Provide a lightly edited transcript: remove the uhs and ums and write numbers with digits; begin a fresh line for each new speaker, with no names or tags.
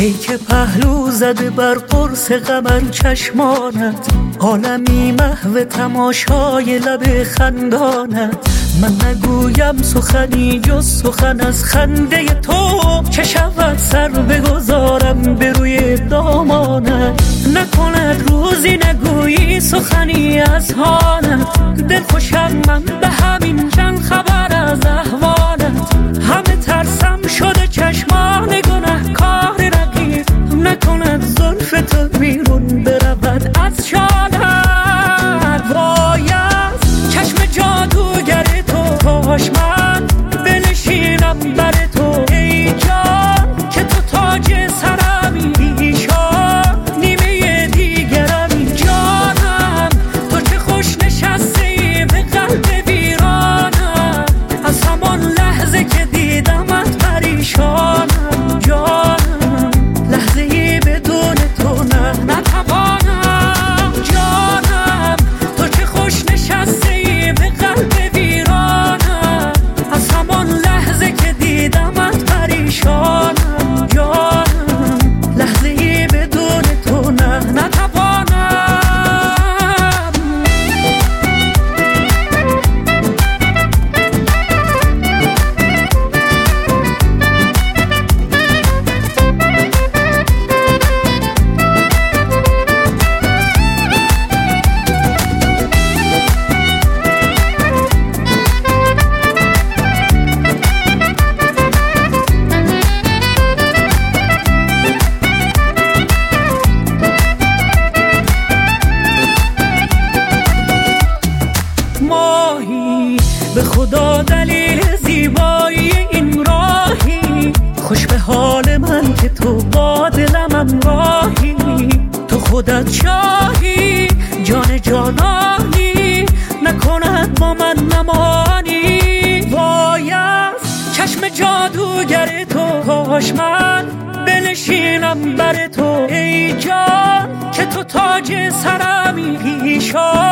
ای که پهلو زده بر قرص قمر چشمانت، عالمی محو تماشای لب خندانت. من نگویم سخنی جز سخن از خنده تو، چه شود سر بگذارم به روی دامانت. نکند روزی نگویی سخنی از حالت، دل خوشم من به همین چند خبر از احوالت. همه ترسم شده چشمان گناه کار رقیب، نکند زلف تو بیرون برود از شالت. وای از چشم جادوگر تو، کاش من بنشینم بر تو ای جان، که تو تاج سرمی ایشان نیمه دیگرمی. جانم تو چه خوش نشستی به قلب ویرانم، از همان لحظه که دیدمت پریشانم. جانم لحظه ای بدون تو نتوانم. جانم تو چه خوش نشستی به قلب ویرانم، از همان لحظه که دیدمت پریشانم. جانم لحظه ای بدون تو نتوانم. به خدا دلیل زیبایی این راهی، خوش به حال من که تو با دلم راهی. تو خودت شاهی جان جانانی، نکند با من نمانی. وای از چشم جادوگر تو، کاش من بنشینم بر تو ای جان، که تو تاج سرمی پیشان